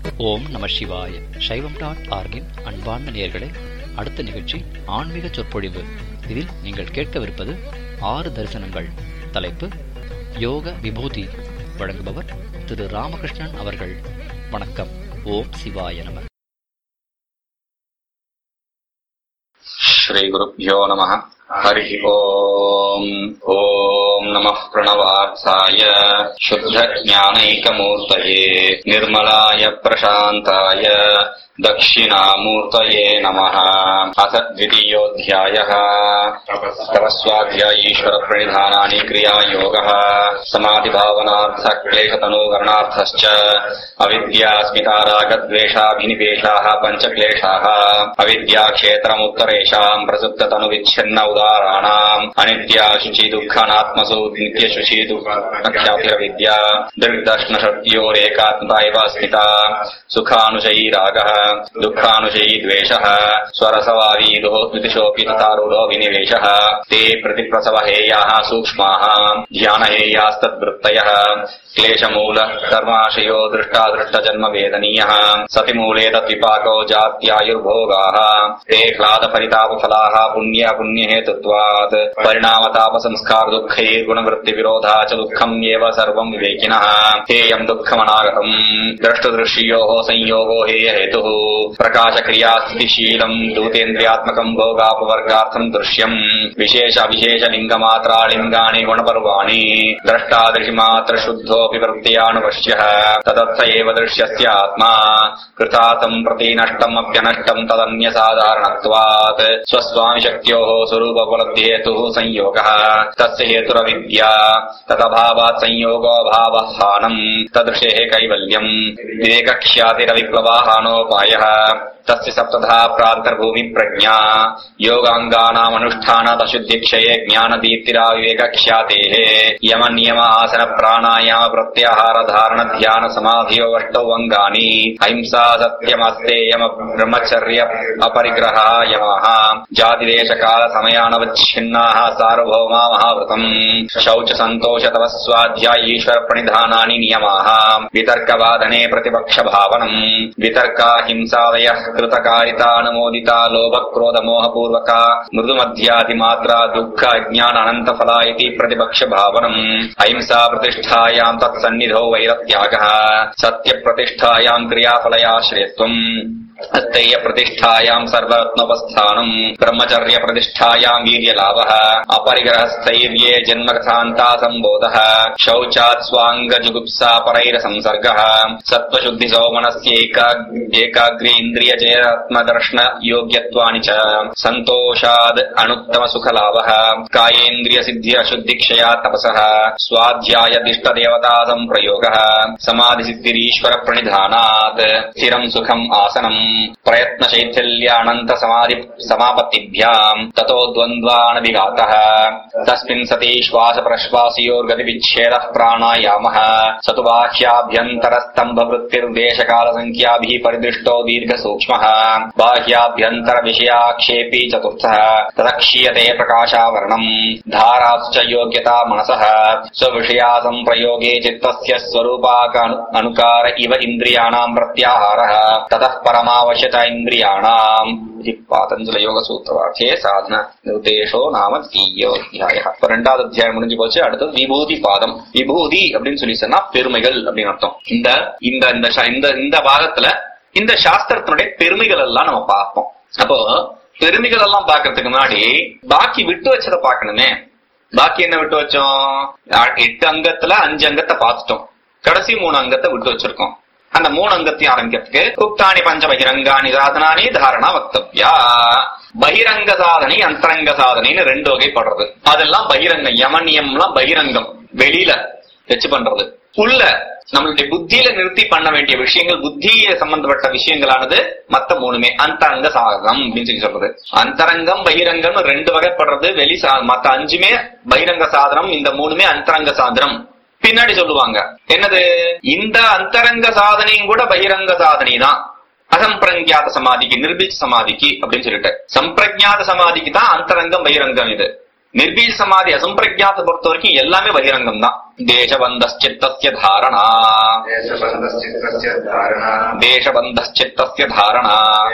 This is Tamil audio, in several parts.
ஓம் நம சிவாய. சைவம்.org-இன் அன்பார்ந்த நேயர்களே, அடுத்த நிகழ்ச்சி ஆன்மீக சொற்பொழிவு. இதில் நீங்கள் கேட்கவிருப்பது 6 தரிசனங்கள். தலைப்பு யோக விபூதி. வழங்குபவர் திரு ராமகிருஷ்ணன் அவர்கள். வணக்கம். ஓம் சிவாய நம. ஸ்ரீ குருப்யோ நமः. ஹரி ஓம். ஓம் நமः பிரணவார்த்தாய சுத்த ஞானைகமூர்த்தயே நிர்மலாய பிரசாந்தாய தக்ஷிணாமூர்த்தயே நமः. அத த்விதீயோऽध्यायः. தபஸ்வாध्याय ஈஸ்வர பிரணிதானானி கிரியா யோகः. சமாதி பாவனார்த்த க்லேஷதனுகரணார்த்தஸ்ச அவித்யாஸ்மிதா ராகத்வேஷாபினிவேஷாः பஞ்ச க்லேஷாः. அவித்யா க்ஷேத்ரமுத்தரேஷாம் பிரசுப்த தனுவிच्छின்ன உதாராணாம் அனித்யா சுச்சி துக்கநாத்மசு நித்ய சுச்சி துக்ஷாதிரவித்யா திருக்தஷ்ணசக்தியோரேகாத்மதா இவ ஸ்மிதா. சுகானுஷயி ராகः दुःखानुशयी द्वेषः स्वरसवादीदो द्वितिशोऽपि तथारूढो विनिवेशः. ते प्रतिप्रसवहेयाः सूक्ष्माः ध्यानहेयास्तद्वृत्तयः. क्लेशमूल कर्माशयो दृष्टादृष्टजन्मवेदनीयः. सति मूले तद्विपाको जात्यायुर्भोगाः. ते ह्लादपरितापफलाः पुण्यहेतुत्वात्. परिणामतापसंस्कार दुःखैर्गुणवृत्तिविरोधा च दुःखम् एव सर्वम् विवेकिनः. हेयम् दुःखमनागतम् द्रष्टुदृश्योः संयोगो हेयहेतुः. प्रकाशक्रियास्थितिशीलम् दूतेन्द्रियात्मकम् भोगापवर्गार्थम् दृश्यम्. विशेष अविशेषलिङ्गमात्रालिङ्गानि गुणपर्वाणि. द्रष्टादृशिमात्र शुद्धो प्रवृत्त्यानुपश्यः. तदर्थ एव दृश्यस्य आत्मा कृतातम् प्रति नष्टम् अप्यनष्टम् तदन्यसाधारणत्वात्. स्वस्वामिशक्त्योः स्वरूपोपलब्धिहेतुः संयोगः. तस्य हेतुरविद्या. तदभावात् संयोगोऽभावः हानम्. तदृशेः कैवल्यम्. विवेकख्यातिरविप्लवाहानोपायः. तस्य सप्तधा प्रान्तर्भूमि प्रज्ञा. योगाङ्गानामनुष्ठानात् अशुद्धिक्षये ज्ञानदीप्तिराविवेकख्यातेः. यमनियम आसन प्राणायाम प्रत्याहार धारण ध्यान समाधियो अष्टौ अङ्गानि. अहिंसा सत्यमस्तेयम ब्रह्मचर्य अपरिग्रहः यमः. जातिदेशकाल समयानवच्छिन्नाः सार्वभौमा महाव्रतम्. शौच सन्तोष तपस्वाध्याय ईश्वर प्रणिधानानि नियमाः. वितर्कवादने प्रतिपक्ष भावनम्. वितर्का हिंसादयः कृतकारिता अनुमोदिता लोभ क्रोध मोहपूर्वक मृदुमध्यादिमात्रा दुःख अज्ञान अनन्तफला इति प्रतिपक्ष भावनम्. अहिंसा प्रतिष्ठायाम् तत्सन्निधौ वैरत्यागः. सत्य प्रतिष्ठायाम् क्रियाफलयाश्रयत्वम्. अस्तेय प्रतिष्ठायाम् सर्वरत्नोपस्थानम्. ब्रह्मचर्य प्रतिष्ठायाम् वीर्यलाभः. अपरिग्रहस्थैर्ये जन्मकथान्ता सम्बोधः. शौचात् स्वाङ्गजुगुप्सा परैरसंसर्गः. सत्त्वशुद्धि सौमनस्यैकाग्र्य इन्द्रियजयात्मदर्शन योग्यत्वानि च. सन्तोषाद् अनुत्तम सुखलाभः. कायेन्द्रिय सिद्धि अशुद्धिक्षया तपसः. स्वाध्यायदिष्टदेवता सम्प्रयोगः. समाधिसिद्धिरीश्वर प्रणिधानात्. स्थिरम् सुखम् आसनम्. प्रयत्न शैथिल्यानन्त समापत्तिभ्याम्. ततो द्वन्द्वानभिघातः. तस्मिन् सति श्वास प्रश्वासयोर्गतिविच्छेदः प्राणायामः. स तु बाह्याभ्यन्तरस्तम्भ वृत्तिर्देशकाल संख्याभिः परिदृष्टो दीर्घ सूक्ष्मः. बाह्याभ्यन्तर विषयाक्षेपी चतुर्थः. तदक्षीयते प्रकाशावरणम्. धाराश्च योग्यता मनसः. स्वविषया सम्प्रयोगे चित्तस्य स्वरूपाक अनुकार इव इन्द्रियाणाम् प्रत्याहारः. ततः परमावश्यता इन्द्रियाणाम्. பாதஞ்சல யோக சூத்திரவார்த்தே சாதன நிர்தேசோ நாம த்விதீயோऽध्यायः. 2வது அத்தியாயம் முடிஞ்சு போச்சு. அடுத்தது விபூதி பாதம். விபூதி அப்படின்னு சொல்லி சொன்னா பெருமைகள் அப்படின்னு அர்த்தம். இந்த பாகத்துல இந்த சாஸ்திரத்தினுடைய பெருமைகள் எல்லாம் நம்ம பார்ப்போம். அப்போ பெருமைகள் எல்லாம் பாக்குறதுக்கு முன்னாடி பாக்கி விட்டு வச்சதை பாக்கணுமே. பாக்கி என்ன விட்டு வச்சோம்? 8 அங்கத்துல 5 அங்கத்தை பார்த்துட்டோம். கடைசி 3 அங்கத்தை விட்டு வச்சிருக்கோம். அந்த 3 அங்கத்தையும் ஆரம்பிக்கிறதுக்கு உக்தானி பஞ்ச பகிரங்கானி சாதனானி தாரணா வக்தவ்யா. பகிரங்க சாதனை அந்தரங்க சாதனைன்னு 2 வகைப்படுறது. அதெல்லாம் பகிரங்க. யமனியம்லாம் பகிரங்கம், வெளியில வச்சு பண்றது. உள்ள நம்மளுடைய புத்தியில நிறுத்தி பண்ண வேண்டிய விஷயங்கள், புத்திய சம்பந்தப்பட்ட விஷயங்களானது மத்த 3மே அந்தரங்க சாதனம் அப்படின்னு சொல்லி சொல்றது. அந்தரங்கம் பகிரங்கம் 2 வகைப்படுறது. வெளி மத்த 5மே பகிரங்க சாதனம், இந்த 3மே அந்தரங்க சாதனம். பின்னாடி சொல்லுவாங்க என்னது, இந்த அந்தரங்க சாதனையும் கூட பகிரங்க சாதனை தான். அசம்பிரஜாத சமாதிக்கு, நிர்பீஜ சமாதிக்கு அப்படின்னு சொல்லிட்டு, சம்பிரஜாத சமாதிக்கு தான் அந்தரங்கம் பகிரங்கம். இது நிர்பீஜ சமாதி அசம்பிரஜாத்தை பொறுத்த வரைக்கும் எல்லாமே பகிரங்கம் தான். தேசபந்தஸ்சித்தஸ்ய தாரணா, தேசபந்தஸ்சித்தஸ்ய தாரணா,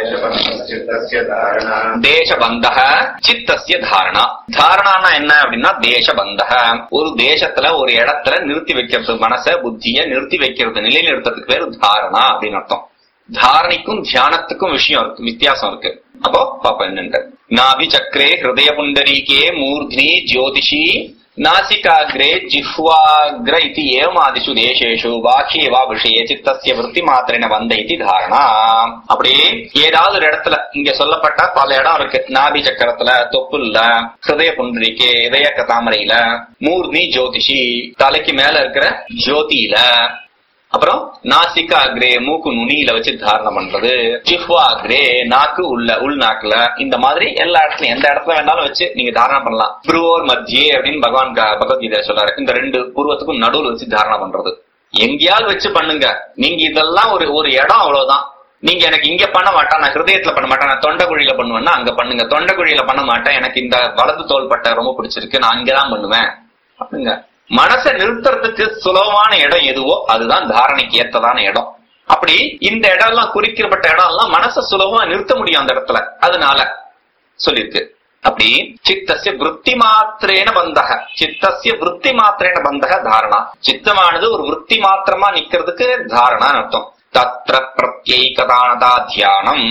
தேசபந்தஹ சித்தஸ்ய தாரணா. தாரணானா என்ன அப்படின்னா தேசபந்தஹ, ஒரு தேசத்துல ஒரு இடத்துல நிறுத்தி வைக்கிறது, மனச புத்திய நிறுத்தி வைக்கிறது, நிலைநிறுத்தத்துக்கு பேரு தாரணா அப்படின்னு அர்த்தம். தாரணைக்கும் தியானத்துக்கும் விஷயம் இருக்கு, வித்தியாசம் இருக்கு. அப்போ பாப்பா என்னன்ற நாபி சக்கரே ஹிருதய புண்டரீகே மூர்த்னி ஜோதிஷி நாசிகாகிரே ஜிஹ்வாக்ர இதி ஏவமாதிஷு தேசேஷு வாக்கியே வா விஷயே சித்தஸ்ய விருத்தி மாத்திரேன வந்த இதி தாரணா. அப்படியே ஏதாவது ஒரு இடத்துல இங்க சொல்லப்பட்ட பல இடம் இருக்கு. நாபி சக்கரத்துல, தொப்புல்ல, ஹிருதய புண்டரீகே இதய தாமரையில, மூர்த்னி ஜோதிஷி தலைக்கு மேல இருக்கிற ஜோதியில, அப்புறம் நாசிகா அக்ரே மூக்கு நுனியில வச்சு தாரணம் பண்றது, ஜிஹ்வா அக்ரே நாக்கு உள்நாக்குல, இந்த மாதிரி எல்லா இடத்துலயும் எந்த இடத்துல வேண்டாலும் வச்சு நீங்க தாரணம் பண்ணலாம். புருவோர் மத்தியே அப்படின்னு பகவான் பகவத்கீதை சொல்றாரு. இந்த ரெண்டு புருவத்துக்கும் நடுவில் வச்சு தாரணம் பண்றது எங்கேயாவது வச்சு பண்ணுங்க. நீங்க இதெல்லாம் ஒரு இடம், அவ்வளவுதான். நீங்க எனக்கு இங்க பண்ண மாட்டேன், நான் ஹிருதயத்துல பண்ண மாட்டேன், நான் தொண்டைக்குழியில பண்ணுவேன்னா அங்க பண்ணுங்க. தொண்டைக்குழியில பண்ண மாட்டேன், எனக்கு இந்த வலது தோள்பட்டை ரொம்ப பிடிச்சிருக்கு, நான் இங்கதான் பண்ணுவேன் பண்ணுங்க. மனசை நிறுத்துறதுக்கு சுலபமான இடம் எதுவோ அதுதான் தாரணைக்கு ஏற்றதான இடம். அப்படி இந்த இடம் எல்லாம் குறிக்கப்பட்ட இடம் எல்லாம் மனசை சுலபமா நிறுத்த முடியும் அந்த இடத்துல, அதனால சொல்லிருக்கு. அப்படி சித்தஸ்ய விருத்தி மாத்திரேன பந்தக, சித்தஸ்ய விருத்தி மாத்திரேன பந்தக தாரணா. சித்தமானது ஒரு விருத்தி மாத்திரமா நிக்கிறதுக்கு தாரணான்னு அர்த்தம். தத்ர பிரத்யைகதானதா தியானம்,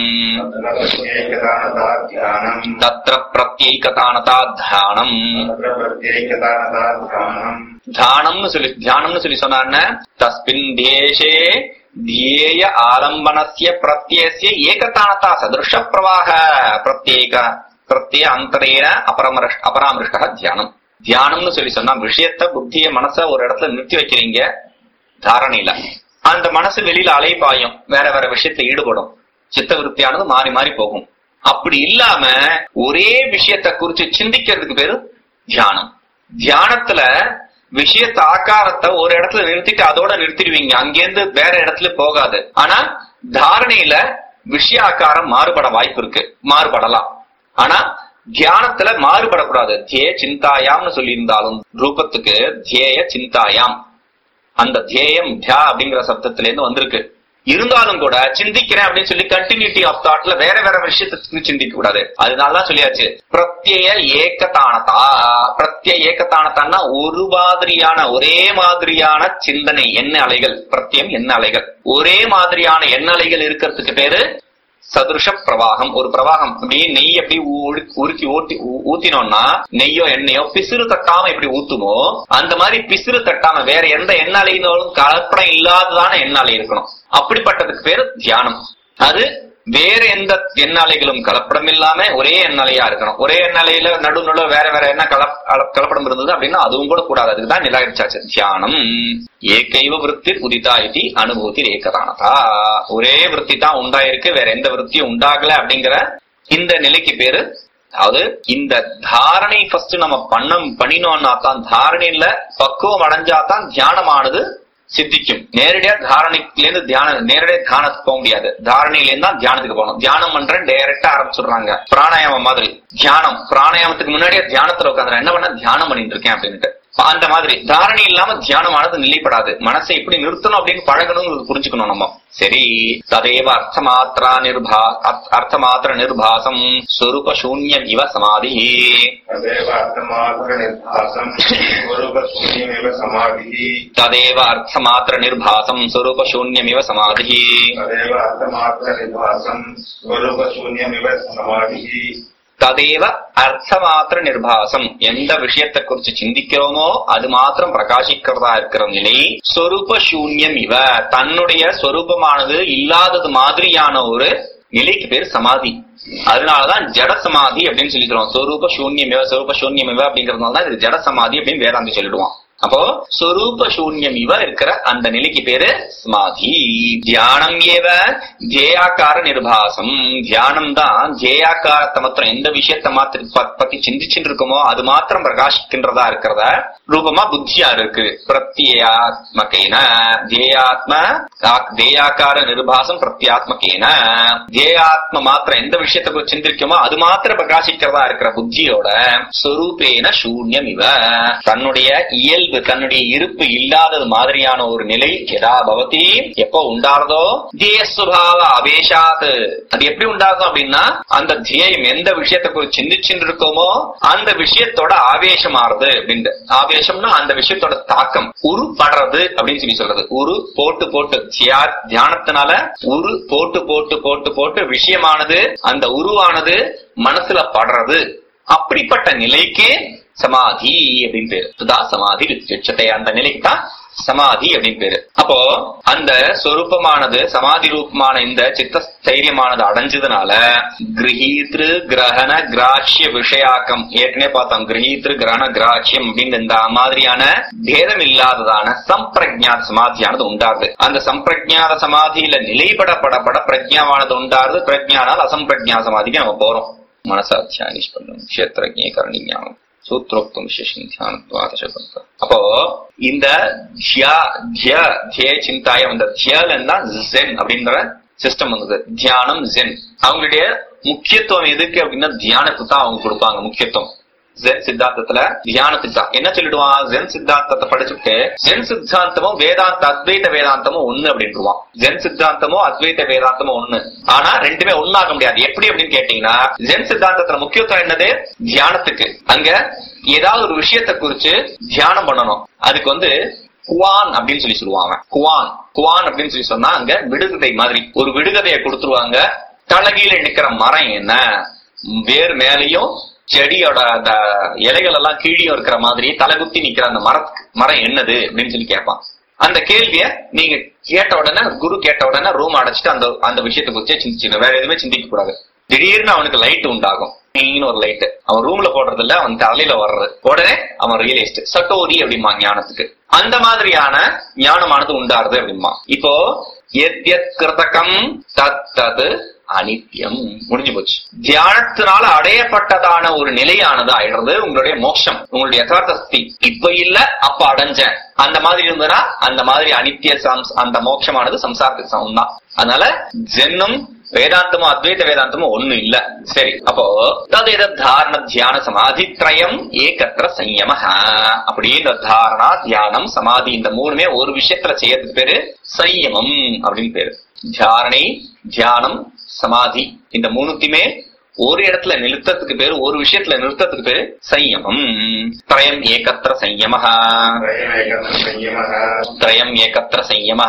தத்ர பிரத்யைகதானதா தியானம். தியானம்னு சொல்லி சொன்னான்னு தஸ்மின் தேசே தியேய ஆலம்பனஸ்ய பிரத்யஸ்ய ஏகதானதா சதுருஷ பிரவாக பிரத்யேக அந்தரேன அபராமருஷ்ட தியானம். தியானம்னு சொல்லி சொன்னா விஷயத்த புத்திய மனச ஒரு இடத்துல நிறுத்தி வைக்கிறீங்க தாரணையில. அந்த மனசு வெளியில அலைபாயும், வேற வேற விஷயத்துல ஈடுபடும், சித்த விருத்தியானது மாறி மாறி போகும். அப்படி இல்லாம ஒரே விஷயத்த குறிச்சு சிந்திக்கிறதுக்கு பேரு தியானம். தியானத்துல விஷயத்த ஆக்காரத்தை ஒரு இடத்துல நிறுத்திட்டு அதோட நிறுத்திடுவீங்க, அங்கேருந்து வேற இடத்துல போகாது. ஆனா தாரணையில விஷய ஆக்காரம் மாறுபட வாய்ப்பு இருக்கு, மாறுபடலாம். ஆனா தியானத்துல மாறுபடக்கூடாது. தியே சிந்தாயாம்னு சொல்லி இருந்தாலும் ரூபத்துக்கு தியேய சிந்தாயாம், அந்த தியேயம் தியா அப்படிங்கிற சப்தத்துல இருந்து வந்திருக்கு. இருந்தாலும் கூட சிந்திக்கிறேன் அப்படின்னு சொல்லி கண்டினியூட்டி ஆஃப் தாட்ல வேற வேற விஷயத்துக்கு சிந்திக்க கூடாது. அதனாலதான் சொல்லியாச்சு பிரத்யய ஏகதானதா. பிரத்யய ஏகதானதான்னா ஒரு மாதிரியான ஒரே மாதிரியான சிந்தனை எண்ண அலைகள், பிரத்யம் எண்ண அலைகள், ஒரே மாதிரியான எண்ண அலைகள் இருக்கிறதுக்கு பேரு சதுருஷ பிரவாகம். ஒரு பிரவாகம் அப்படியே நெய் எப்படி உருக்கி ஊத்தினோம்னா நெய்யோ எண்ணெயோ பிசிறு தட்டாம எப்படி ஊத்துமோ அந்த மாதிரி பிசிறு தட்டாம வேற எந்த எண்ண அலையினாலும் கலப்படம் இல்லாததான எண்ண அலை இருக்கணும். அப்படிப்பட்டதுக்கு பேரு தியானம். அது வேற எந்த எண்ண அலைகளும் கலப்படம் இல்லாம ஒரே எண்ண அலையா இருக்கணும். ஒரே எண்ண அலையில நடுநடுல வேற வேற என்ன கலப்படம் இருந்தது அப்படின்னா அதுவும் கூட கூடாது. அதுக்குதான் நிராகரிச்சாச்சு. தியானம் ஏகைவ விருத்தி உதிதா இது அனுபூதி ஏகதானதா. ஒரே விருத்தி தான் உண்டாயிருக்கு, வேற எந்த விருத்தியும் உண்டாகல அப்படிங்கிற இந்த நிலைக்கு பேரு. அதாவது இந்த தாரணை ஃபர்ஸ்ட் நம்ம பண்ணினோம்னா தான், தாரணையில பக்குவம் அடைஞ்சாதான் தியானமானது சித்திக்கும். நேரடியா தாரணையிலேருந்து நேரடியா தியானத்துக்கு போக முடியாது. தாரணையிலேருந்து தான் தியானத்துக்கு போகணும். தியானம் பண்றேன் டைரக்டா ஆரம்பிச்சுடுறாங்க. பிராணாயாமம் மாதிரி தியானம், பிராணாயாமத்துக்கு முன்னாடியே தியானத்துல உட்காந்து என்ன பண்ண தியானம் பண்ணிட்டு இருக்கேன் அப்படின்ட்டு. அந்த மாதிரி தாரணை இல்லாம தியானமானது நிலைப்படாது. மனசை எப்படி நிறுத்தணும் அப்படின்னு பழகணும் புரிஞ்சுக்கணும் நம்ம. சரி, ததேவ அர்த்தமாத்திர நிர்பாசம் ஸ்வரூப சூன்யம் இவ சமாதி. ததேவ அர்த்தமாத்திர நிர்பாசம் ஸ்வரூப சூன்யம் இவ சமாதி. ததேவ அர்த்தமாத்திர நிர்பாசம். எந்த விஷயத்தை குறிச்சு சிந்திக்கிறோமோ அது மாத்திரம் பிரகாசிக்கிறதா இருக்கிற நிலை ஸ்வரூப சூன்யம் இவ, தன்னுடைய ஸ்வரூபமானது இல்லாதது மாதிரியான ஒரு நிலைக்கு பேர் சமாதி. அதனாலதான் ஜட சமாதி அப்படின்னு சொல்லி சொல்லுவோம். ஸ்வரூப சூன்யம் இவ, ஸ்வரூப சூன்யம் இவ அப்படிங்கறதுனாலதான் இது ஜட சமாதி அப்படின்னு வேதாந்தி சொல்லிடுவான். அப்போ ஸ்வரூப சூன்யம் இவ இருக்கிற அந்த நிலைக்கு பேரு சமாதி. தியானம் ஏவ ஜேயாக்கார நிர்பாசம். தியானம் தான் ஜேயாக்காரத்தை மாத்திரம், எந்த விஷயத்த பத்தி சிந்திச்சுட்டு இருக்குமோ அது மாத்திரம் பிரகாசிக்கின்றதா இருக்கிறத ரூபமா புத்தியா இருக்கு. பிரத்யாத்மகேன தேயாக்கார நிர்பாசம் பிரத்யாத்மகேன. தேயாத்ம மாத்திரம் எந்த விஷயத்தை சிந்திக்குமோ அது மாத்திரம் பிரகாசிக்கிறதா இருக்கிற புத்தியோட ஸ்வரூபேன சூன்யம் இவ, தன்னுடைய இயல்பு தன்னுடைய இருப்பு இல்லாதது மாதிரியான ஒரு நிலை எதா பவதி எப்போ உண்டாறதோ தியஸ்வபாவ அபேஷாத். அது எப்படி உண்டாகும் அப்படின்னா அந்த தியம் எந்த விஷயத்தை குறித்து சிந்திச்சுட்டு இருக்கோமோ அந்த விஷயத்தோட ஆவேசம் ஆறுது அப்படின்னு. ஆவேசம்னா அந்த விஷயத்தோட தாக்கம் உரு படுறது அப்படின்னு சொல்லி சொல்றது. உரு போட்டு போட்டு தியானத்தினால உரு போட்டு போட்டு போட்டு போட்டு விஷயமானது அந்த உருவானது மனசுல படுறது. அப்படிப்பட்ட நிலைக்கு சமாதி அப்படின்னு பேரு. சமாதி வித்யுச்சதே, அந்த நிலைக்கு தான் சமாதி அப்படின்னு பேரு. அப்போ அந்த சொரூபமானது சமாதி ரூபமான இந்த சித்த ஸ்தைரியமானது அடைஞ்சதுனால கிரகீத்ரு கிரகண கிராட்சிய விஷயாக்கம் ஏற்கனவே பார்த்தோம். கிரகீத்ரு கிரகண கிராட்சியம் அப்படின்னு இந்த மாதிரியான பேதம் இல்லாததான சம்பிரஜாத சமாதியானது உண்டாருது. அந்த சம்பிரஜாத சமாதியில நிலைப்படப்படப்பட பிரஜாவானது உண்டாருது. பிரஜானால் அசம்பிரஜா சமாதிக்கு நம்ம போறோம். மனசாட்சியா நிஷ்பந்தம் கஷேத்திரஜ்ஞே கரணிஞானம் சூத்ரோக்தம் விசேஷம் தியானத்வாதசபந்த. அப்போ இந்த சிந்தாயம் அந்த தியலன்னா ஜென் அப்படின்ற சிஸ்டம் வந்தது. தியானம் ஜென் அவங்களுடைய முக்கியத்துவம் எதுக்கு அப்படின்னா தியானத்துக்கு தான் அவங்க கொடுப்பாங்க முக்கியத்துவம். ஜென் சித்தாந்தத்துல தியானத்துக்கு தான் என்ன சொல்லிடுவான், ஜென் சித்தாந்தத்தை படிச்சுட்டு ஜென் சித்தாந்தமும் வேதாந்த அத்வைத வேதாந்தமும் ஒண்ணு அப்படின்ட்டுருவான். ஜென் தியானமும் அத்வைத வேதாந்தமும் ஒண்ணு. ஆனா ரெண்டுமே ஒண்ணாக முடியாது. எப்படி அப்படின்னு கேட்டீங்கன்னா ஜென் சித்தாந்தத்துல முக்கியத்துவம் என்னது, தியானத்துக்கு. அங்க ஏதாவது ஒரு விஷயத்தை குறிச்சு தியானம் பண்ணணும். அதுக்கு குவான் அப்படின்னு சொல்லி சொல்லுவாங்க. குவான் அப்படின்னு சொல்லி சொன்னா அங்க விடுகதை மாதிரி ஒரு விடுகதையை கொடுத்துருவாங்க. தலகீழ நிக்கிற மரம் என்ன, வேறு மேலையும் செடியோட அந்த இலைகள் எல்லாம் கீழியும் இருக்கிற மாதிரி தலைகுத்தி நிக்கிற அந்த மரம் என்னது அப்படின்னு சொல்லி கேட்பான். அந்த கேள்விய நீங்க கேட்ட உடனே, குரு கேட்ட உடனே ரூம் அடைச்சிட்டு அந்த விஷயத்தை குறிச்சே சிந்திச்சு வேற எதுவுமே சிந்திக்க கூடாது. திடீர்னு அவனுக்கு லைட் உண்டாகும். ஒரு லைட் அவன் ரூம்ல போடுறது இல்ல, அவன் தலையில வர்றது. உடனே அவன் ரியலைஸ்ட் சட்டோரி அப்படிமா ஞானத்துக்கு. அந்த மாதிரியான ஞானமானது உண்டாருது அப்படிமா. இப்போ எத்யத் கிருதகம் தத் அனித்யம் முடிஞ்சு போச்சு. தியானத்தினால அடையப்பட்டதான ஒரு நிலையானது ஆயிடுறது உங்களுடைய மோட்சம், உங்களுடைய யதார்த்த ஸ்திதி. இப்ப இல்ல அப்ப அடைஞ்சேன் அந்த மாதிரி இருந்ததுன்னா அந்த மாதிரி அனித்திய அந்த மோட்சமானது சம்சாரத்துக்கு சமம் தான். அதனால ஜென்னும் வேதாந்தமும் அத்வைத வேதாந்தமும் ஒண்ணு இல்ல. சரி, அப்போ ததேத தாரண தியான சமாதி திரயம் ஏகத்திர சம்யம. அப்படி இந்த தாரணா தியானம் சமாதி இந்த மூணுமே ஒரு விஷயத்துல செய்யறதுக்கு பேரு சம்யமம் அப்படின்னு பேரு. தாரணை தியானம் சமாதி இந்த மூணுத்தையுமே ஒரு இடத்துல நிறுத்தத்துக்கு பேரு, ஒரு விஷயத்துல நிறுத்தத்துக்கு பேரு சம்யமம். திரயம் ஏகத்திர சம்யம. திரயம் ஏகத்திர சம்யம.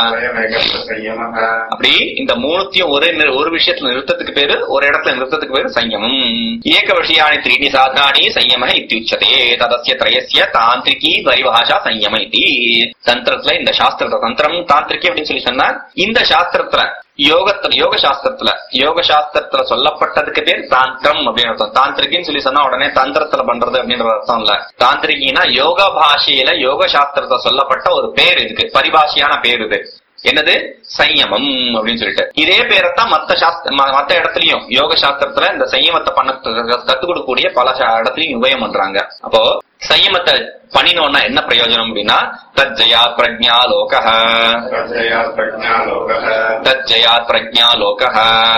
அப்படி இந்த மூணுத்தையும் ஒரு விஷயத்துல நிறுத்தத்துக்கு பேரு, ஒரு இடத்துல நிறுத்தத்துக்கு பேரு சம்யமம். ஏக விஷயாணி த்ரீணி சாதனானி சம்யம இத்யுச்சதே ததஸ்ய திரயஸ்ய தாந்திரிகி பரிபாஷா சம்யம இதி. தந்திரத்துல இந்த சாஸ்திரத்துல தந்திரம் தாந்திரிகி அப்படின்னு சொல்லி சொன்னா இந்த சாஸ்திரத்துல யோக சாஸ்திரத்துல சொல்லப்பட்டதுக்கு பேர் தாந்திரம் அப்படின்னு அர்த்தம். தாந்திரிகின்னு சொல்லி சொன்னா உடனே தந்திரத்துல பண்றது அப்படின்ற அர்த்தம் இல்ல. தாந்திரிகின்னா யோக பாஷையில யோக சாஸ்திரத்தை சொல்லப்பட்ட ஒரு பேர் இதுக்கு, பரிபாஷையான பேர் இது. என்னது, சம்யமம் அப்படின்னு சொல்லிட்டு. இதே பேரத்தான் மத்த இடத்துலயும் யோக சாஸ்திரத்துல இந்த சம்யமத்தை கத்துக் கொடுக்கக்கூடிய பல இடத்துலயும் உபயம் பண்றாங்க. அப்போ சம்யமத்தை பண்ணினோம்னா என்ன பிரயோஜனம் அப்படின்னா தஜ்ஜயாத் பிரஜ்ஞா லோகஹ. தஜ்ஜயாத் பிரஜ்ஞா லோகஹ.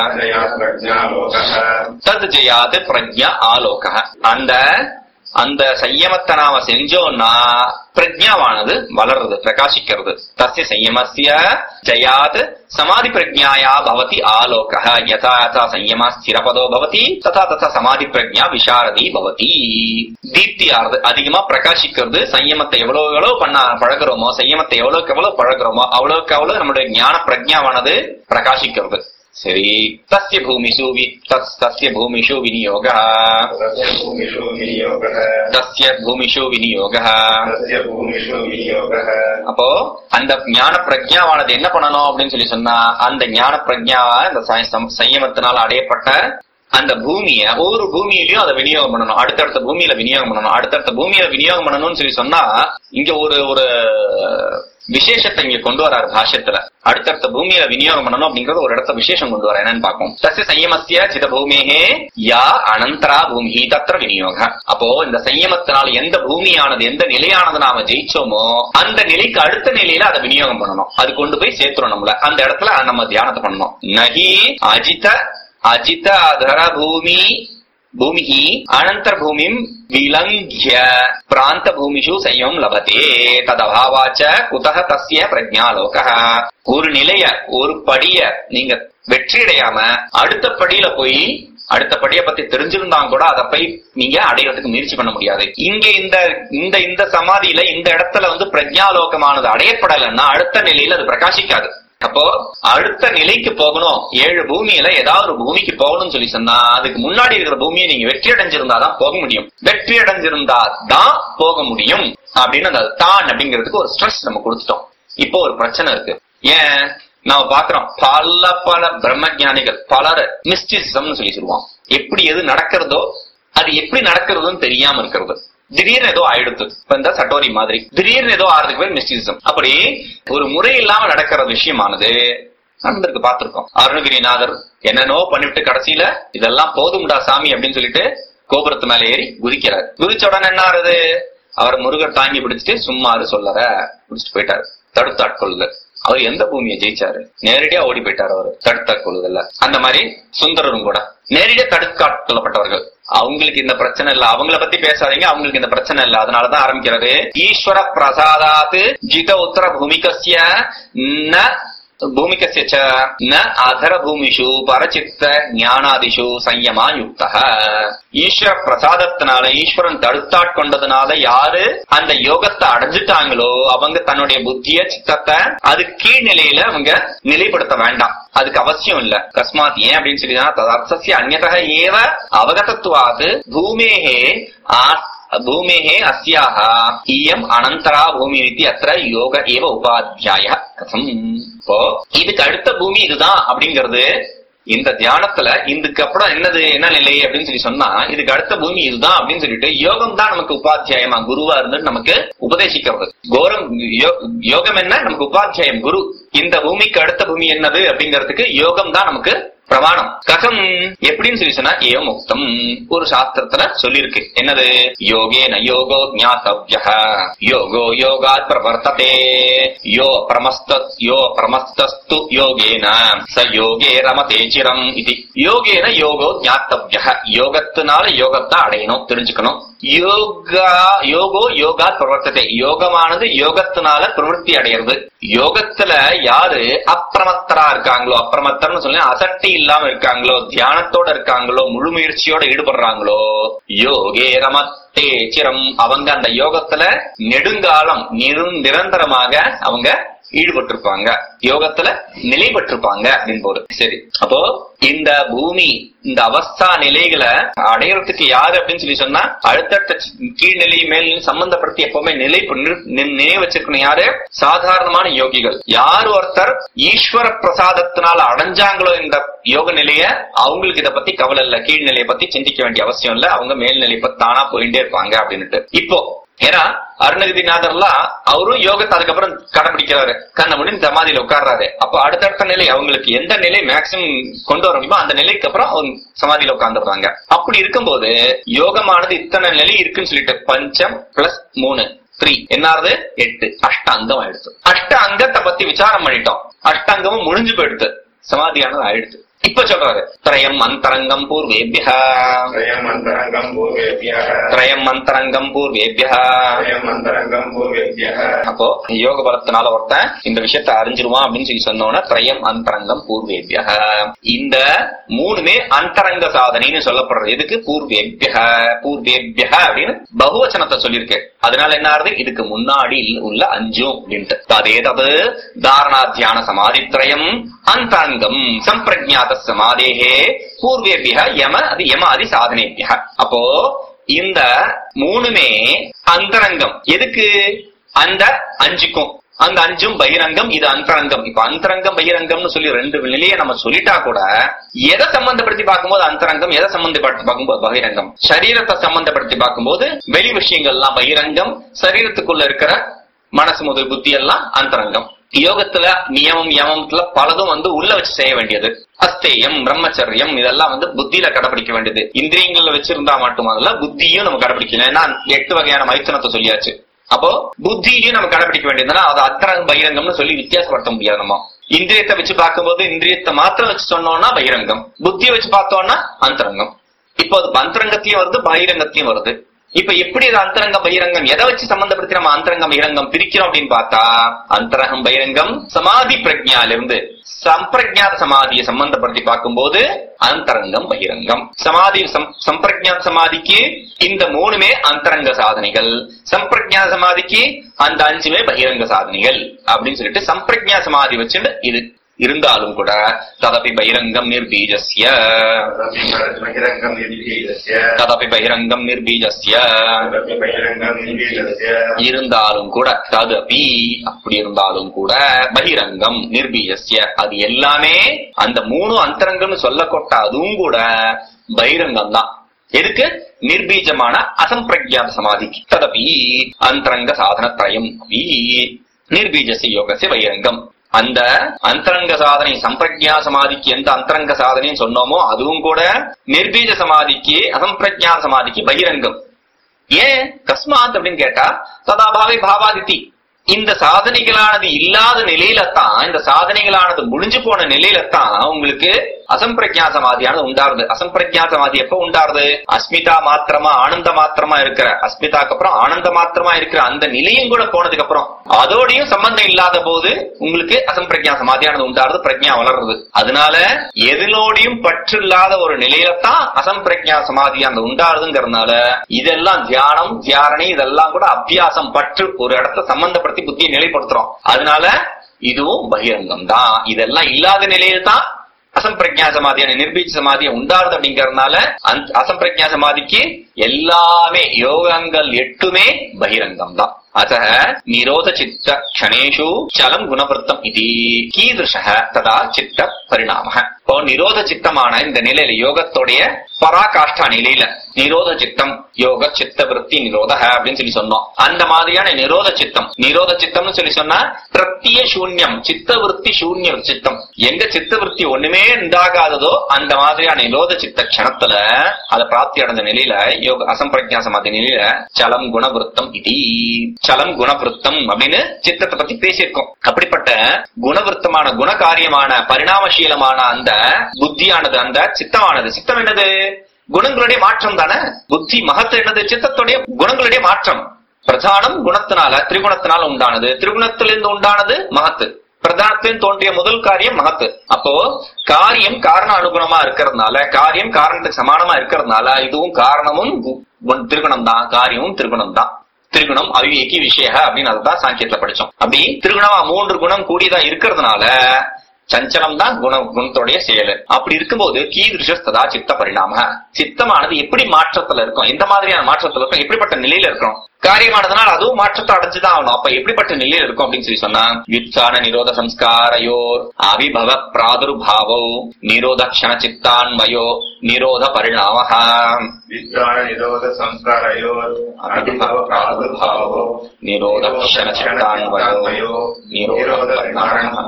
தஜ்ஜயாத் பிரஜ்ஞா ஆலோகஹ. அந்த சம்யமத்தை நாம செஞ்சோம்னா பிரஜ்ஞாவானது வளர்றது, பிரகாசிக்கிறது. தஸ்ய சம்யமஸ்ய ஜயாத் சமாதி பிரஜ்ஞாயா பவதி ஆலோகஹ. யதா யதா சம்யம ஸ்திரபதோ பவதி ததா ததா சமாதி பிரஜ்ஞா விசாரதி பவதி. தீப்தியானது அதிகமா பிரகாசிக்கிறது. சம்யமத்தை எவ்வளவு பழகுறோமோ, சம்யமத்தை எவ்வளவுக்கு பழகுறோமோ அவ்வளவுக்கு அவ்வளவு நம்மளுடைய ஞான பிரஜ்ஞாவானது பிரகாசிக்கிறது. சரி, தஸ்ய பூமிஷு விநியோகः. தஸ்ய பூமிஷு விநியோகः. அப்போ அந்த ஞான பிரஜ்ஞாவானது என்ன பண்ணணும் அப்படின்னு சொல்லி சொன்னா அந்த ஞான பிரஜ்ஞாவா இந்த சம்யமத்தினால் அடையப்பட்ட அந்த பூமிய ஒவ்வொரு பூமியிலயும் அதை விநியோகம் பண்ணணும், அடுத்தடுத்த பூமியில விநியோகம் பண்ணணும், அடுத்தடுத்த பூமியில விநியோகம் பண்ணணும்னு சொல்லி சொன்னா இங்க ஒரு ஒரு விசேஷத்தை இங்க கொண்டு வராரு பாஷ்யத்துல. அடுத்தடுத்த பூமியில விநியோகம் பண்ணணும் அப்படிங்கறது ஒரு இடத்த விசேஷம் கொண்டு வர என்னன்னு பார்ப்போம். தஸ்ய சயமஸ்ய சித பூமியே யா அனந்தரா பூமி தத்திர விநியோக. அப்போ இந்த சயமத்தினால எந்த பூமியானது எந்த நிலையானது நாம ஜெயிச்சோமோ அந்த நிலைக்கு அடுத்த நிலையில அதை விநியோகம் பண்ணணும், அது கொண்டு போய் சேர்த்துரும் நம்மள. அந்த இடத்துல நம்ம தியானத்தை பண்ணணும். நகி அஜித அதர பூமி பூமி அனந்தர் பூமிம் விலங்கிய பிராந்த பூமிஷு சயம் லபதே ததபாவாச்ச குதஹ தஸ்ய பிரஜ்ஞாலோக. ஒரு நிலைய ஒரு படிய நீங்க வெற்றியடையாம அடுத்த படியில போய் அடுத்த படியை பத்தி தெரிஞ்சிருந்தா கூட அதை போய் நீங்க அடையறதுக்கு முயற்சி பண்ண முடியாது. இங்க இந்த இந்த சமாதியில இந்த இடத்துல பிரஜ்ஞாலோகமானது அடையப்படலைன்னா அடுத்த நிலையில அது பிரகாசிக்காது. அப்போ அடுத்த நிலைக்கு போகணும், 7 பூமியில ஏதாவது ஒரு பூமிக்கு போகணும்னு சொல்லி சொன்னா அதுக்கு முன்னாடி இருக்கிற பூமியை நீங்க வெற்றி அடைஞ்சிருந்தாதான் போக முடியும், வெற்றி அடைஞ்சிருந்தா தான் போக முடியும் அப்படின்னு அந்த தான் அப்படிங்கிறதுக்கு ஒரு ஸ்ட்ரெஸ் நம்ம கொடுத்துட்டோம். இப்போ ஒரு பிரச்சனை இருக்கு. ஏன் நாம பாக்குறோம் பல பிரம்மஞானிகள் பலர் மிஸ்டிசிசம்னு சொல்லி சொல்லுவான். எப்படி எது நடக்கிறதோ அது எப்படி நடக்கிறதுன்னு தெரியாம இருக்கிறது. திடீர்னு ஏதோ ஆயிடுத்து. இப்ப இந்த சட்டோரி மாதிரி திடீர்னு ஏதோ ஆறதுக்கு பேர் மிஸ்டிசிசம். அப்படி ஒரு முறை இல்லாம நடக்கிற விஷயமானது நடந்திருக்கு, பார்த்திருக்கோம். அருணகிரிநாதர் என்னென்னோ பண்ணிவிட்டு கடைசியில இதெல்லாம் போதும்டா சாமி அப்படின்னு சொல்லிட்டு கோபுரத்து மேல ஏறி குதிக்கிறார். குதிச்ச உடனே என்ன ஆறுது, அவர் முருகர் தாங்கி பிடிச்சிட்டு சும்மாரு சொல்லற பிடிச்சிட்டு போயிட்டாரு. தடுத்தாட்கொள்ளுதல். அவர் எந்த பூமியை ஜெயிச்சாரு, நேரடியா ஓடி போயிட்டாரு அவரு தடுத்தாட்கொள்ளுதல்ல. அந்த மாதிரி சுந்தரரும் கூட நேரடியா தடுக்காட்கொள்ளப்பட்டவர்கள். அவங்களுக்கு இந்த பிரச்சனை இல்ல, அவங்கள பத்தி பேசாதீங்க, அவங்களுக்கு இந்த பிரச்சனை இல்ல. அதனாலதான் ஆரம்பிக்கிறது ஈஸ்வர பிரசாதாத் ஜித உத்தர பூமிகஸ்ய ந அதர பூமிஷு பரசித்த ஞானாதிஷு சயமா யுக்தஹ. ஈஸ்வர பிரசாதத்தினால ஈஸ்வரன் தடுத்தாட்கொண்டதுனால யாரு அந்த யோகத்தை அடைஞ்சிட்டாங்களோ அவங்க தன்னுடைய புத்திய சித்தத்தை அது கீழ்நிலையில அவங்க நிலைப்படுத்த வேண்டாம், அதுக்கு அவசியம் இல்ல. கஸ்மாத் ஏன் அப்படின்னு சொல்லிதான் அர்த்தஸ்ய அந்யதஹ ஏவ அவகதத்வாத் பூமேஹே பூமேஹே அஸ்யாஹ இயம் அனந்தரா பூமி அத்திர யோக ஏவ உபாத்தியாய கதம். இப்போ இதுக்கு அடுத்த பூமி இதுதான் அப்படிங்கிறது இந்த தியானத்துல இதுக்கு அப்புறம் என்ன நிலை அப்படின்னு சொல்லி சொன்னா இதுக்கு அடுத்த பூமி இதுதான் அப்படின்னு சொல்லிட்டு யோகம் தான் நமக்கு உபாத்தியாயமா குருவா இருந்து நமக்கு உபதேசிக்கிறது. யோகம் என்ன நமக்கு உபாத்தியாயம் குரு. இந்த பூமிக்கு அடுத்த பூமி என்னது அப்படிங்கிறதுக்கு யோகம் தான் நமக்கு பிரமாணம். கதம் எப்படின்னு சொல்லி சொன்னா ஏவம் உக்தம் ஒரு சாஸ்திரத்துல சொல்லிருக்கு. என்னது, யோகேன யோகோ ஞாதவ்யஹ யோகோ யோகாத் பிரவர்த்ததே யோ பிரமஸ்தஸ்து யோகேன ச யோகே ரமதே சிரம் இது. யோகேன யோகோ ஞாத்தவ்யஹ யோகத்தினால யோகத்தை அடையணும், தெரிஞ்சுக்கணும். யோகோ யோகாத் பிரவர்த்ததே யோகமானது யோகத்தினால பிரவருத்தி அடையிறது. யோகத்துல யாரு அப்பிரமத்தரா இருக்காங்களோ, அப்பிரமத்தர்னு சொல்லி அசக்தி இல்லாம இருக்காங்களோ, தியானத்தோட இருக்காங்களோ, முழு முயற்சியோட ஈடுபடுறாங்களோ, யோகே ரமத்தே சிரம் அவங்க அந்த யோகத்துல நெடுங்காலம் நிரந்தரமாக அவங்க ஈடுபட்டிருப்பாங்க, யோகத்துல நிலை பெற்றிருப்பாங்க அப்படின்னு போது. சரி, அப்போ இந்த பூமி இந்த அவஸ்தா நிலைகளை அடையறதுக்கு யாரு அப்படின்னு சொல்லி சொன்னா அடுத்தடுத்த கீழ்நிலை மேல் சம்பந்தப்படுத்தி எப்பவுமே நினைவு வச்சிருக்கணும். யாரு? சாதாரணமான யோகிகள். யார் ஒருத்தர் ஈஸ்வர பிரசாதத்தினால அடைஞ்சாங்களோ இந்த யோக நிலைய அவங்களுக்கு இதை பத்தி கவலை இல்ல, கீழ்நிலையை பத்தி சிந்திக்க வேண்டிய அவசியம் இல்ல, அவங்க மேல்நிலை பத்தி தானா போயிட்டே இருப்பாங்க அப்படின்னுட்டு. இப்போ ஏன்னா அருணகிரிநாதர்லாம் அவரும் யோகத்தை அதுக்கப்புறம் கடைபிடிக்கிறாரு, கண்ண முடிந்து சமாதியில உட்கார்றாரு. அப்ப அடுத்தடுத்த நிலை அவங்களுக்கு எந்த நிலை மேக்சிமம் கொண்டு வர முடியுமோ அந்த நிலைக்கு அப்புறம் அவங்க சமாதியில உட்கார்ந்துடுறாங்க. அப்படி இருக்கும்போது யோகமானது இத்தனை நிலை இருக்குன்னு சொல்லிட்டு பஞ்சம் பிளஸ் 3 3 என்னாவது 8 அஷ்டாங்கம் ஆயிடுச்சு. அஷ்ட அங்கத்தை பத்தி விசாரம் பண்ணிட்டோம், அஷ்டாங்கமும் முடிஞ்சு போயிடுது, சமாதியானது ஆயிடுச்சு. இப்ப சொல்றாரு த்ரயம் அந்தரங்கம் பூர்வேபியஹ அப்போ யோக பலத்தினால ஒருத்தன் இந்த விஷயத்தை அறிஞ்சிருவான் அப்படின்னு சொல்லி சொன்னோன்னா த்ரயம் அந்தரங்கம் பூர்வேபியஹ. இந்த 3மே அந்தரங்க சாதனைன்னு சொல்லப்படுறது. எதுக்கு? பூர்வேபியஹ அப்படின்னு பகுவச்சனத்தை சொல்லியிருக்கு. அதனால என்ன ஆறுது, இதுக்கு முன்னாடி உள்ள 5 அப்படின்ட்டு. ததேதது தாரணா தியான சமாதித்ரயம் அந்தரங்கம் சம்பிரஜாத சமாதேஹே பூர்வேபியஹ யமாதி சாதனேபியஹ. அப்போ இந்த 3மே அந்தரங்கம். எதுக்கு? அந்த 5க்கும் அந்த 5 பகிரங்கம், இது அந்தரங்கம். இப்ப அந்தரங்கம் பகிரங்கம்னு சொல்லி 2 நிலையை நம்ம சொல்லிட்டா கூட எதை சம்பந்தப்படுத்தி பார்க்கும்போது அந்தரங்கம், எதை சம்பந்தப்படுத்தி பார்க்கும்போது பகிரங்கம். சரீரத்தை சம்பந்தப்படுத்தி பார்க்கும்போது வெளி விஷயங்கள் எல்லாம் பகிரங்கம், சரீரத்துக்குள்ள இருக்கிற மனசு முதல் புத்தி எல்லாம் அந்தரங்கம். யோகத்துல நியமம் யமத்துல பலதும் உள்ள வச்சு செய்ய வேண்டியது. அஸ்தேயம், பிரம்மச்சரியம் இதெல்லாம் புத்தியில கடைபிடிக்க வேண்டியது. இந்திரியங்கள்ல வச்சிருந்தா மட்டுமல்ல புத்தியும் நம்ம கடைபிடிக்கணும். ஏன்னா 8 வகையான மைத்துனத்தை சொல்லியாச்சு. அப்போ புத்தியிலையும் நம்ம கடைபிடிக்க வேண்டியதுன்னா அது அந்தரங்கம் பகிரங்கம்னு சொல்லி வித்தியாசப்படுத்த முடியாது. நம்ம இந்திரியத்தை வச்சு பார்க்கும்போது இந்திரியத்தை மாத்திரம் வச்சு சொன்னோம்னா பகிரங்கம், புத்தியை வச்சு பார்த்தோம்னா அந்தரங்கம். இப்போ அது அந்தரங்கத்திலயும் வருது பகிரங்கத்திலயும் வருது. இப்ப எப்படி அது அந்தரங்கம் பகிரங்கம் எதை வச்சு சம்பந்தப்படுத்தி நம்ம அந்தரங்கம் பகிரங்கம் பிரிக்கிறோம் அப்படின்னு பார்த்தா, அந்தரங்கம் பகிரங்கம் சமாதி பிரஜ்ஞாலிருந்து சம்பிரஜாத சமாதியை சம்பந்தப்படுத்தி பார்க்கும்போது அந்தரங்கம் பகிரங்கம். சமாதி சம்பிரஜாத சமாதிக்கு இந்த 3மே அந்தரங்க சாதனைகள், சம்பிரஜாத சமாதிக்கு அந்த 5மே பகிரங்க சாதனைகள் அப்படின்னு சொல்லிட்டு சம்பிரஜா சமாதி வச்சுட்டு இது இருந்தாலும் கூட ததபி பகிரங்கம் நிர்பீஜஸ்ய, ததபி பகிரங்கம் நிர்பீஜஸ்ய இருந்தாலும் கூட, ததபி அப்படி இருந்தாலும் கூட பகிரங்கம் நிர்பீஜஸ்ய அது எல்லாமே அந்த 3 அந்தரங்கம்னு சொல்லப்பட்ட அதுவும் கூட பகிரங்கம் தான். எதுக்கு? நிர்பீஜமான அசம்பிரஜாத சமாதிக்கு. ததபி அந்தரங்க சாதனத்ரயம் நிர்பீஜஸ்ய யோகஸ்ய பகிரங்கம். அந்த அந்தரங்க சாதனை சம்பிரஜா சமாதிக்கு எந்த அந்தரங்க சாதனைன்னு சொன்னோமோ அதுவும் கூட நிர்பீஜ சமாதிக்கு அசம்பிரஜா சமாதிக்கு பகிரங்கம். ஏன் கஸ்மாத் அப்படின்னு கேட்டா, ததாபாவை பாவாதித்தி. இந்த சாதனைகளானது இல்லாத நிலையிலத்தான், இந்த சாதனைகளானது முடிஞ்சு போன நிலையிலத்தான் உங்களுக்கு அசம்பிரஜா சமாதியானது உண்டாருது. அசம்பிரஜா சமாதி எப்ப உண்டாருது? அஸ்மிதா மாத்திரமா ஆனந்த மாத்திரமா இருக்கிற, அஸ்மிதாக்கு அப்புறம் ஆனந்த மாத்திரமா இருக்கிற அந்த நிலையும் கூட போனதுக்கு அப்புறம் அதோடையும் சம்பந்தம் இல்லாத போது உங்களுக்கு அசம்பிரஜா சமாதியானது உண்டாருது, பிரஜா வளர்றது. அதனால எதிலோடையும் பற்று இல்லாத ஒரு நிலையிலத்தான் அசம்பிரஜா சமாதியானது உண்டாருதுங்கிறதுனால இதெல்லாம் தியானம் தியாரணை இதெல்லாம் கூட அபியாசம், பற்று ஒரு இடத்த சம்பந்தப்படுத்தி புத்தியை நிலைப்படுத்துறோம். அதனால இதுவும் பகிரங்கம் தான். இதெல்லாம் இல்லாத நிலையில தான் அசம்பிரஜா சமாதியான நிர்பீஜ சமாதியை உண்டாருது. அப்படிங்கறதுனால அசம்பிரஜா சமாதிக்கு எல்லாமே யோகங்கள் 8மே பகிரங்கம் தான். அத நிரோத சித்த க்ஷணேஷு சலம் குணவருத்தம் இது கீதృశः ததா சித்த பரிணாமः. இப்போ நிரோத சித்தமான இந்த நிலையில யோகத்தோடைய பராகாஷ்டா நிலையில நிரோத சித்தம் யோக சித்த விருத்தி நிரோத அப்படின்னு சொல்லி சொன்னோம். அந்த மாதிரியான நிரோத சித்தம், நிரோத சித்தம்னு சொல்லி சொன்னா பிரத்திய சூன்யம், சித்த விருத்தி சூன்ய சித்தம். எங்க சித்த விருத்தி ஒண்ணுமே உண்டாகாததோ அந்த மாதிரியான நிரோத சித்த க்ஷணத்துல அதை பிராப்தி அடைந்த நிலையில யோக அசம்பிரஜா சமாதி நிலையில சலம் குணவருத்தம் இது, சலம் குணவருத்தம் அப்படின்னு சித்தத்தை பத்தி பேசியிருக்கோம். அப்படிப்பட்ட குணவருத்தமான குணகாரியமான பரிணாமசீலமான அந்த புத்தியானது, அந்த சித்தமானது, சித்தம் என்னது? குணங்களுடைய மாற்றம் தானே. புத்தி மகத்து என்னது? சித்தத்துடைய குணங்களுடைய மாற்றம். பிரதானம் குணத்தினால திரிகுணத்தினால உண்டானது, திரிகுணத்திலிருந்து உண்டானது மகத்து, பிரதானத்தின் தோன்றிய முதல் காரியம் மகத்து. அப்போ காரியம் காரண அனுகுணமா இருக்கிறதுனால, காரியம் காரணத்துக்கு சமானமா இருக்கிறதுனால இதுவும் காரணமும் திரிகுணம் தான், காரியமும் திரிகுணம் தான். திரிகுணம் அவிவேகி விஷய அப்படின்னு அதுதான் சாங்கியத்துல படிச்சோம். அப்படி திரிகுணமா 3 குணம் கூடியதா இருக்கிறதுனால சஞ்சலம் தான் குணத்தோடைய செயல். அப்படி இருக்கும்போது கீதృశஸ்ததா சித்த பரிணாம, சித்தமானது எப்படி மாற்றத்துல இருக்கும், எந்த மாதிரியான மாற்றத்துல இருக்கும், எப்படிப்பட்ட நிலையில இருக்கும். காரியமானதுனால அதுவும் மாற்றத்தை அடைஞ்சுதான் ஆகணும். அப்ப எப்படிப்பட்ட நிலையில இருக்கும் அப்படின்னு சொல்லி சொன்னா, யுத்சான நிரோத சம்ஸ்காரயோர் அவிபவ பிராதுர்பாவோ நிரோத க்ஷண சித்தான்மயோ நிரோத பரிணாம. யுத்சான நிரோத சம்ஸ்காரயோர் அவிபவ பிராதுர்பாவோ நிரோத க்ஷண சித்தான்மயோ நிரோத பரிணாம.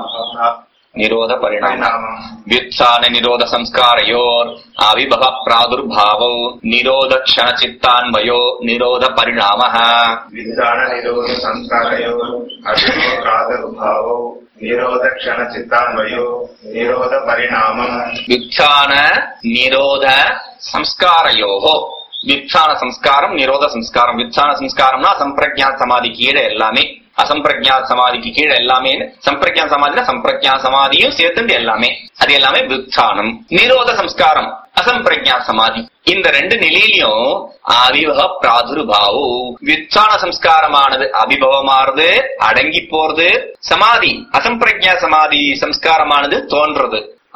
நிரோத பரிணாம. வியுத்சான நிரோத சம்ஸ்காரயோர் அவிபவ பிராதுர்பாவோ நிரோத க்ஷண சித்தான்மயோ நிரோத பரிணாம. வியுத்சான நிரோத சம்ஸ்காரயோர் அவிபவ பிராதுர்பாவோ நிரோத க்ஷண சித்தான்மயோ நிரோத பரிணாமம். வியுத்சான நிரோத சம்ஸ்காரயோஹோ, வியுத்சான சம்ஸ்காரம் நிரோத சம்ஸ்காரம். வியுத்சான சம்ஸ்காரம்னா சம்பிரஜா சமாதி கீழே எல்லாமே, அசம்பிரஜா சமாதிக்கு கீழே எல்லாமே. சம்பிரஜா சமாதினா சம்பிரஜா சமாதியும் சேர்த்து எல்லாமே, அது எல்லாமே வியுத்சானம். நிரோத சம்ஸ்காரம் அசம்பிரஜா சமாதி. இந்த 2 நிலையிலையும் அவிபவ பிராதுர்பாவோ, வியுத்சான சம்ஸ்காரமானது அபிபவமானது அடங்கி போறது, சமாதி அசம்பிரஜா சமாதி சம்ஸ்காரமானது தோன்றது.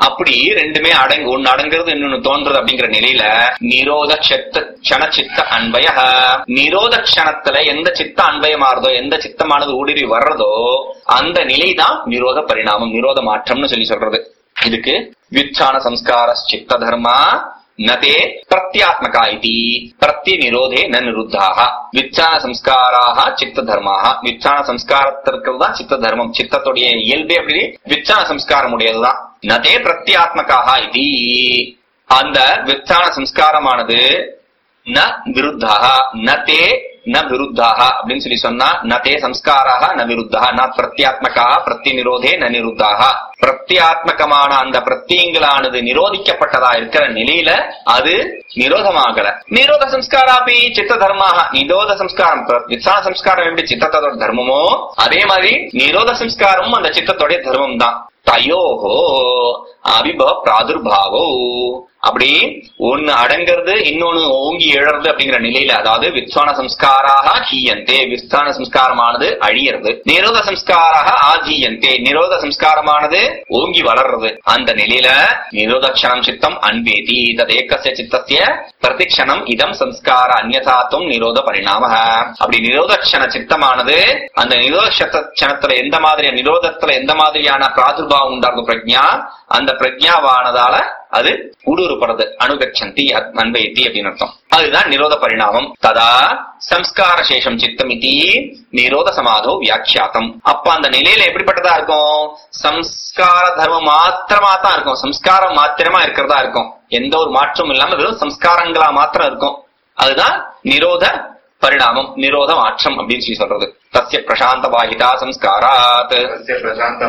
அப்படி ரெண்டுமே ஒன்னு அடங்குறது இன்னொன்னு தோன்றது அப்படிங்கிற நிலையில நிரோத க்ஷண சித்த அன்பய, நிரோத க்ஷணத்துல எந்த சித்த அன்பயமாறதோ, எந்த சித்தமானது ஊடுருவி வர்றதோ அந்த நிலைதான் நிரோத பரிணாமம், நிரோத மாற்றம்னு சொல்லி சொல்றது. இதுக்கு வியுச்சான சம்ஸ்கார சித்த தர்மா நதே பிரத்யாத்மகா இதி பிரத்ய நிரோதே ந நிருத்தாக. வியுச்சான சம்ஸ்காராக சித்த தர்மாக, வியுச்சான சம்ஸ்காரத்திற்கு தான் சித்த தர்மம், சித்தத்துடைய இயல்பே அப்படி வியுச்சான சம்ஸ்காரம் உடையதுதான். நதே பிரத்யாத்மகாக இதி, அந்த வியுச்சான சம்ஸ்காரமானது ந விருத்தாக, நதே ந விருத்தாக அப்படின்னு சொல்லி சொன்னா, நதே சம்ஸ்காராக ந விருத்தாக, ந பிரத்யாத்மகா பிரத்ய நிரோதே ந நிருத்தாக. பிரத்யாத்மகமான அந்த பிரத்தியங்களானது நிரோதிக்கப்பட்டதா இருக்கிற நிலையில அது நிரோதமாகல. நிரோத சம்ஸ்காராபி சித்த தர்மாக, நிரோத சம்ஸ்காரம் விசான சம்ஸ்காரம் எப்படி சித்தத்தோட தர்மமோ அதே மாதிரி நிரோத சம்ஸ்காரமும் அந்த சித்தத்தோடைய தர்மம் தான். தயோஹோ அபிபவ பிராதுர்பாவோ, அப்படி ஒன்னு அடங்கிறது இன்னொன்னு ஓங்கி எழறது அப்படிங்கிற நிலையில, அதாவது வித்வான சம்ஸ்காராக ஹீயந்தே, வித்வான சம்ஸ்காரமானது அழியறது, நிரோத சம்ஸ்காராக ஆஜீயந்தே, நிரோத சம்ஸ்காரமானது ஓங்கி வளர்றது. அந்த நிலையில நிரோதக்ஷணம் சித்தம் அன்வேதி ததேகஸ்ய சித்தஸ்ய பிரதிக்ஷணம் இதம் சம்ஸ்கார அந்யதாத்துவம் நிரோத பரிணாம. அப்படி நிரோதக்ஷண சித்தமானது அந்த நிரோத க்ஷணத்துல எந்த மாதிரியான நிரோதத்துல எந்த மாதிரியான பிராதுர்பாவம் உண்டாகும் பிரஜா, அந்த பிரஜாவானதால அது ஊடுருப்படுறது, அனுகச்சந்தி அன்வயத்தி அப்படின்னு அர்த்தம். அதுதான் நிரோத பரிணாமம். ததா சம்ஸ்கார சேஷம் சித்தம் இதி நிரோத சமாதோ வியாக்கியாத்தம். அப்ப அந்த நிலையில எப்படிப்பட்டதா இருக்கும்? சம்ஸ்கார தர்மம் மாத்திரமா தான் இருக்கும், சம்ஸ்காரம் மாத்திரமா இருக்கிறதா இருக்கும், எந்த ஒரு மாற்றமும் இல்லாம வெறும் சம்ஸ்காரங்களா மாத்திரம் இருக்கும். அதுதான் நிரோத பரிணாமம், நிரோத மாற்றம் அப்படின்னு சொல்லி சொல்றது. தஸ்ய பிரசாந்த வாஹிதா சம்ஸ்காராத், தஸ்ய பிரசாந்த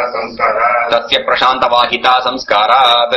வாஹிதா சம்ஸ்காராத்.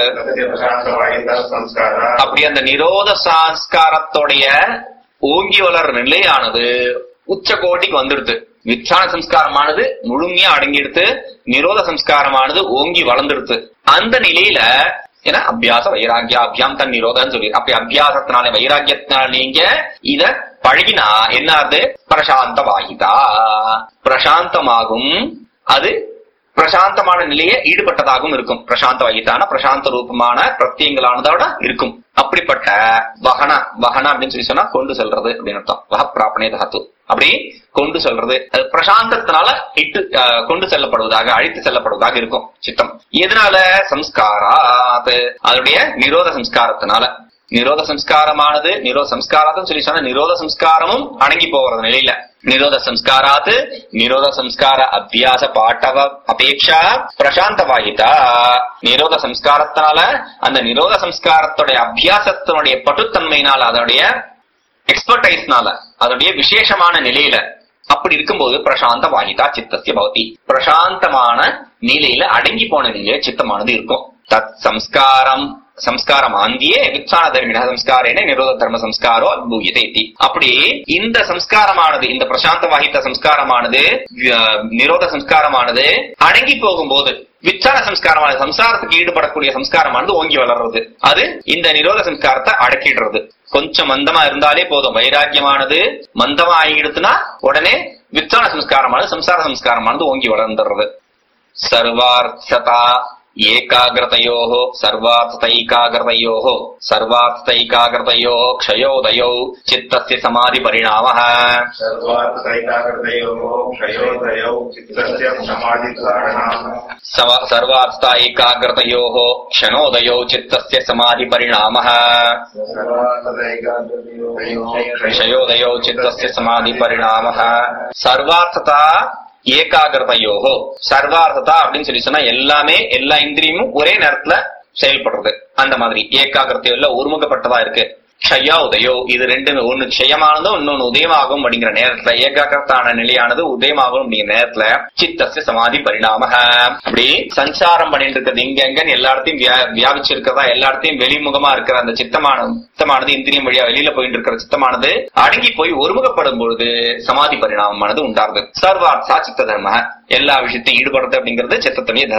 அப்படி அந்த நிரோத சம்ஸ்காரத்தோடைய ஓங்கி வளர் நிலையானது உச்ச கோட்டிக்கு வந்துடுது. விச்சான சம்ஸ்காரமானது முழுமையா அடங்கிடுத்து, நிரோத சம்ஸ்காரமானது ஓங்கி வளர்ந்துடுது. அந்த நிலையில ஏன்னா அபியாச வைராகியாபியாம் தன் நிரோதம் சொல்லி, அப்படி அபியாசத்தினால வைராகியத்தினால நீங்க இத பழகினா என்ன? பிரசாந்த வாகிதா, பிரசாந்தமாகும், அது பிரசாந்தமான நிலையை ஈடுபட்டதாகவும் இருக்கும். பிரசாந்த வகிதான பிரசாந்த ரூபமான பிரத்தியங்களானதோட இருக்கும். அப்படிப்பட்ட வகன, வகன அப்படின்னு சொல்லி சொன்னா கொண்டு செல்றது அப்படின்னு அர்த்தம். வக பிராபணே தாத்து, அப்படி கொண்டு செல்றது, அது பிரசாந்தத்தினால இட்டு கொண்டு செல்லப்படுவதாக, அழைத்து செல்லப்படுவதாக இருக்கும் சித்தம். எதனால? சம்ஸ்காராத், அதனுடைய நிரோத சம்ஸ்காரத்தினால. நிரோத சம்ஸ்காரமானது நிரோத சம்ஸ்காராத்னு சொல்லி சொன்னா நிரோத சம்ஸ்காரமும் அடங்கி போகிறது நிலையில. நிரோத சம்ஸ்காராத் நிரோத சம்ஸ்கார அபியாச பாட்டவ அபேட்சா பிரசாந்த வாகிதா. நிரோத சம்ஸ்காரத்தினால அந்த நிரோத சம்ஸ்காரத்துடைய அபியாசத்தினுடைய பட்டுத்தன்மையினால, அதனுடைய எக்ஸ்பர்டைஸ்னால, அதனுடைய விசேஷமான நிலையில, அப்படி இருக்கும்போது பிரசாந்த வாகிதா சித்தஸ்ய பவதி, பிரசாந்தமான நிலையில அடங்கி போன நிலையில சித்தமானது இருக்கும். தத் சம்ஸ்காரம் சம்ஸ்காரம் ஆந்தியே வித்வான தர்மிண சம்ஸ்காரேன நிரோத தர்ம சம்ஸ்காரோ அத்பூயதே இதி. அப்படி இந்த சம்ஸ்காரமானது, இந்த பிரசாந்த வாகித சம்ஸ்காரமானது, நிரோத சம்ஸ்காரமானது அடங்கி போகும்போது விச்சான சம்ஸ்காரமானது, சம்சாரத்துக்கு ஈடுபடக்கூடிய சம்ஸ்காரமானது ஓங்கி வளர்றது, அது இந்த நிரோத சம்ஸ்காரத்தை அடக்கிடுறது. கொஞ்சம் மந்தமா இருந்தாலே போதும், வைராக்கியமானது மந்தமா ஆகிடுதுன்னா உடனே விச்சான சம்ஸ்காரமானது, சம்சார சம்ஸ்காரமானது ஓங்கி வளர்ந்துடுறது. சர்வார்த்ததா ஏகாகிரதையோஹ சர்வார்த்தைகாகிரதையோஹ சர்வார்த்தைகாகிரதையோஹ க்ஷயோதயோ சித்தஸ்ய சமாதி பரிணாமः. சர்வார்த்த ஏகாகிரதையோஹ க்ஷணோதயோ சித்தஸ்ய சமாதி பரிணாமः. க்ஷயோதயோ சித்தஸ்ய சமாதி பரிணாமः. சர்வார்த்ததா ஏகாகிரதையோஹோ, சர்வார்த்ததா அப்படின்னு சொல்லி சொன்னா எல்லாமே, எல்லா இந்திரியமும் ஒரே நேரத்துல செயல்படுறது. அந்த மாதிரி ஏகாகிரதையோல ஒருமுகப்பட்டதா இருக்கு. க்ஷயா உதயோ, இது ரெண்டுமே, ஒன்னு க்ஷயமானதும் இன்னொன்னு உதயமாகும் அப்படிங்கிற நேரத்துல, ஏகாகிரதான நிலையானது உதயமாகும் அப்படிங்கிற நேரத்துல சித்தஸ்ய சமாதி பரிணாமः. அப்படி சஞ்சாரம் பண்ணிட்டு இருக்கிறது இங்க எங்கன்னு எல்லா இடத்தையும் வியாபிச்சிருக்கிறதா, எல்லா இடத்தையும் வெளிமுகமா இருக்கிற அந்த சித்தமானது இந்திரியம் வழியா வெளியில போயிட்டு இருக்கிற சித்தமானது அடங்கி போய் ஒருமுகப்படும் பொழுது சமாதி பரிணாமமானது உண்டாருது. சர்வார்த்தா சித்த தர்ம, எல்லா விஷயத்தையும் ஈடுபடுறது அப்படிங்கிறது சித்தத்துடைய தர்மம்.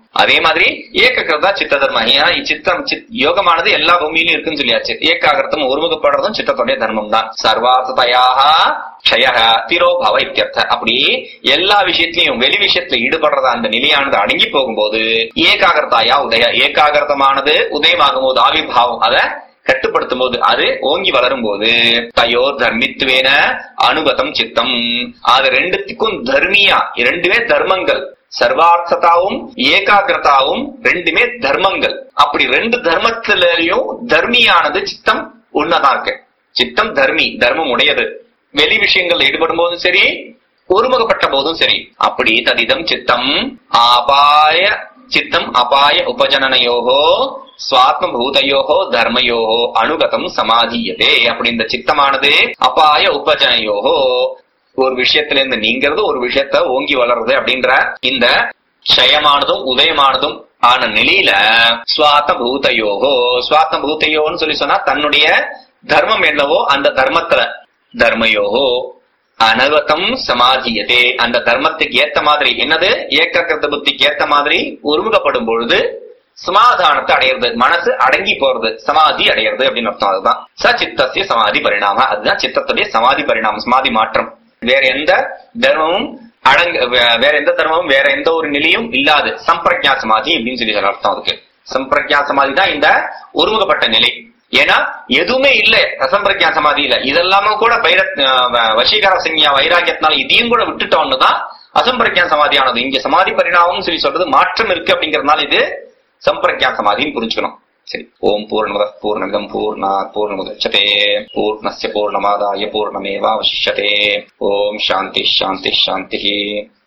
அதே மாதிரி ஏககிருதா சித்த தர்மம். ஏன்னா சித்தம் யோகமானது எல்லா பூமியிலும் இருக்குன்னு சொல்லியாச்சு. ஏகாகிருத்தம் ஒருமுகப்படுறதும் சித்தத்துடைய தர்மம் தான். சர்வார்த்ததையாக க்ஷயஹ திரோபவ இத்தியர்த்த. அப்படி எல்லா விஷயத்திலையும் வெளி விஷயத்துல ஈடுபடுறதா அந்த நிலையானது அடங்கி போகும்போது ஏகாகிருத்தாயா உதய, ஏகாகிருத்தமானது உதயமாகும் போது ஆவிர்பாவம் அதை கட்டுப்படுத்தும் போது அது ஓங்கி வளரும் போது தயோர் தர்மித்துவேன அனுகதம் சித்தம். அது ரெண்டுத்துக்கும் தர்மியா, ரெண்டுமே தர்மங்கள். சர்வார்த்ததாவும் ஏகாகிரதாவும் ரெண்டுமே தர்மங்கள். அப்படி ரெண்டு தர்மத்திலையும் தர்மியானது சித்தம் உண்மைதான் இருக்கு. சித்தம் தர்மி, தர்மம் உடையது. வெளி விஷயங்கள் ஈடுபடும் போதும் சரி, ஒருமுகப்பட்ட போதும் சரி. அப்படி ததிதம் சித்தம் ஆபாய சித்தம் அபாய உபஜனனையோகோ ஸ்வாத்ம பூதையோகோ தர்மயோகோ அனுகதம் சமாதியதே. அப்படி இந்த சித்தமானது அபாய உபஜனயோகோ, ஒரு விஷயத்துல இருந்து நீங்கிறது, ஒரு விஷயத்த ஓங்கி வளர்றது அப்படின்ற இந்த க்ஷயமானதும் உதயமானதும் ஆன நிலையில ஸ்வாத்ம பூதையோகோ, ஸ்வாத்ம பூதையோன்னு சொல்லி சொன்னா தன்னுடைய தர்மம் என்னவோ அந்த தர்மத்துல தர்மயோகோ அனவதம் சமாதியதே. அந்த தர்மத்துக்கு ஏத்த மாதிரி என்னது, ஏகாகிருத புத்திக்கு ஏத்த மாதிரி ஒருமுகப்படும் பொழுது சமாதானத்தை அடையிறது, மனசு அடங்கி போறது, சமாதி அடையிறது அப்படின்னு அர்த்தம். அதுதான் ச சித்தசிய சமாதி பரிணாம. அதுதான் சித்தத்துடைய சமாதி பரிணாமம், சமாதி மாற்றம். வேற எந்த தர்மமும் வேற எந்த தர்மமும் வேற எந்த ஒரு நிலையும் இல்லாது சம்பிரஜா சமாதி அப்படின்னு சொல்லி அர்த்தம். அதுக்கு சம்பிரஜா சமாதி தான் இந்த ஒருமுகப்பட்ட நிலை. ஏன்னா எதுவுமே இல்ல அசம்பிரஜா சமாதி இல்ல. இதெல்லாம கூட வசீகர சஞ்ஞா வைராகியத்தினால இதையும் கூட விட்டுட்டோம்னு தான் அசம்பிரஜா சமாதியானது. இங்க சமாதி பரிணாமம் சொல்லி சொல்றது மாற்றம் இருக்கு அப்படிங்கறதுனால இது சம்பிரஜா சமாதின்னு புரிஞ்சுக்கணும். சரி. ஓம் பூர்ணமத பூர்ணமிதம் பூர்ணாத் பூர்ணமுதச்யதே பூர்ணஸ்ய பூர்ணமாதாய பூர்ணமேவாவசிஷ்யதே. ஓம் சாந்தி சாந்தி சாந்தி.